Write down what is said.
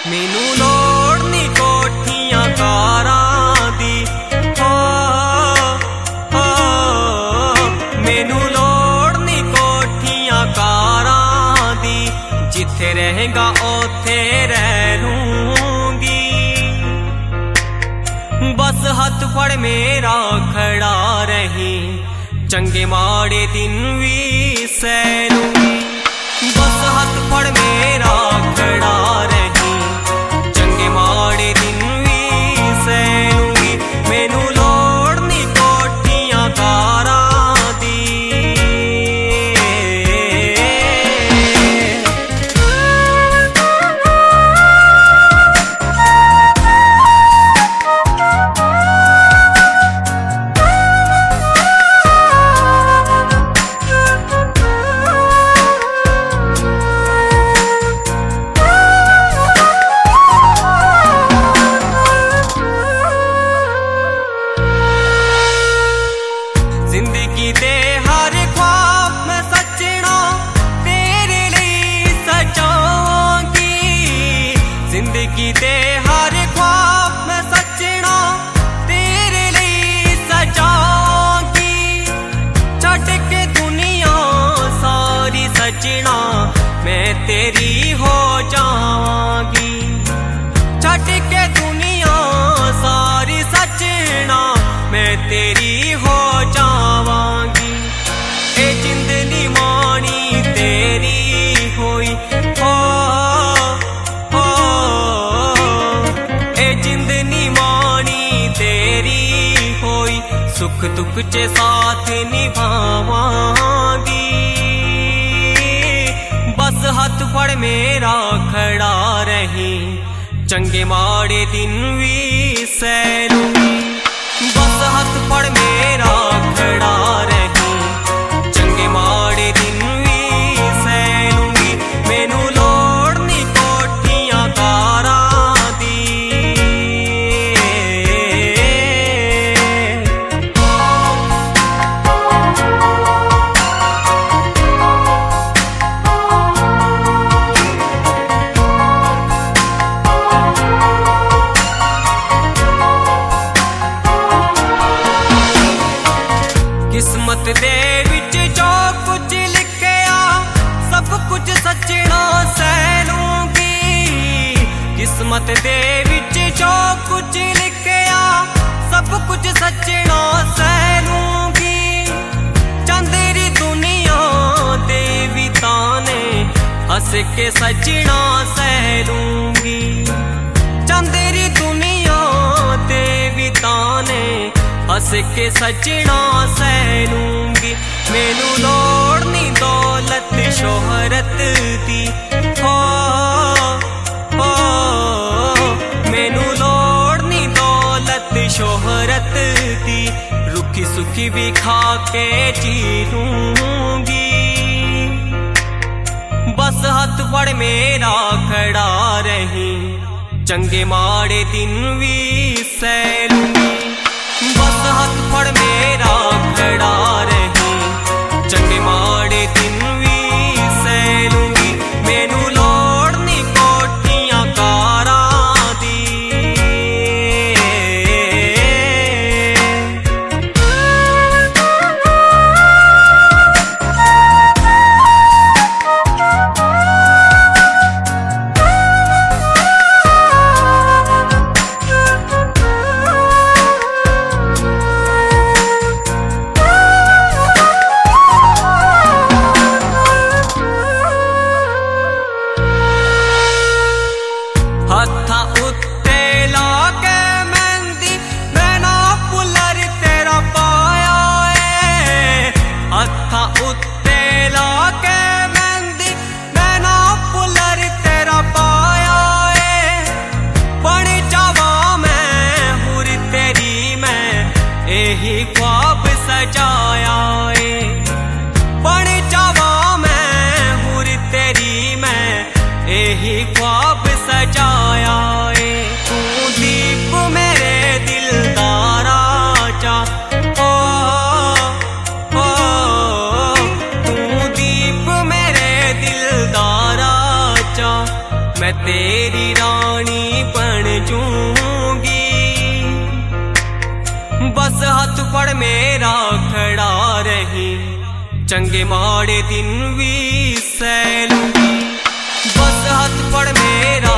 मैनू लोड़ नी कोठियां कारां दी, हो मैनू लोड़ नी कोठियां कारां दी, जिथे रहेगा ओथे रह लूंगी। बस हथ फड़ मेरा खड़ा रही, चंगे माड़े दिन भी सह लूंगी। बस हथ फड़ मेरा खड़ा रही, चंगे माड़े दिन भी सह लूंगी। मैनू लोड़ नी कोठियां कारां दी। जिंदगी दे हर ख्वाब मैं सजना तेरे लिए सजाऊंगी। जिंदगी दे हर ख्वाब मैं सजना तेरे लिए सजाऊंगी। छड़ के दुनिया सारी सजना मैं तेरी हो जाऊंगी। छड़ के दुनिया सारी सजना मैं तेरी हो जावांगी। ए जिंदनी मानी तेरी होई, हो ए जिंदनी मानी तेरी होई, सुख दुख च साथ निभावांगी। बस हथ फड़ मेरा खड़ा रही, चंगे माड़े दिन भी सह लूंगी। बस हथ फड़ मेरा खड़ा रही, चंगे माड़े दिन भी सह लूंगी। मैनू लोड़ नी कोठियां कारां दी। किस्मत दे विच जो कुछ लिखया सब कुछ सजना सह लूंगी। किस्मत दे विच जो कुछ लिखया सब कुछ सजना सह लूंगी। चंदेरी दुनिया दे भी ताने हंस के सजना सह लूंगी। चंदेरी दुनिया दे भी ताने हंस के सजना सह लूंगी। मैनू लोड़ नी दौलत शोहरत दी, हो मैनू लोड़ नी दौलत शोहरत दी, रुखी सुखी भी खा के जी लूंगी। बस हथ फड़ मेरा खड़ा रही, चंगे माड़े दिन भी सह लूंगी। बस हथ फड़ मेरा खड़ा रही, चंगे माड़े दिन भी सह लूंगी। मैनू लोड़ नी कोठियां कारां दी। हथा उत्ते लाके मेहंदी मैना पुलर तेरा पाया है। हथा उत्ते लाके मेहंदी मैना पुलर तेरा पाया है। बन जावा मैं हुर तेरी मैं यही ख्वाब सजाया है। बन जावा मैं हुर तेरी मैं यही ख्वाब सजाया है। तू दीप मेरे दिलदारा चा, ओ तू दीप मेरे दिलदारा चा, मैं तेरी रानी जूंगी। बस हथ फड़ मेरा खड़ा रही, चंगे माड़े दिन भी सह लूंगी। बस हथ फड़ मेरा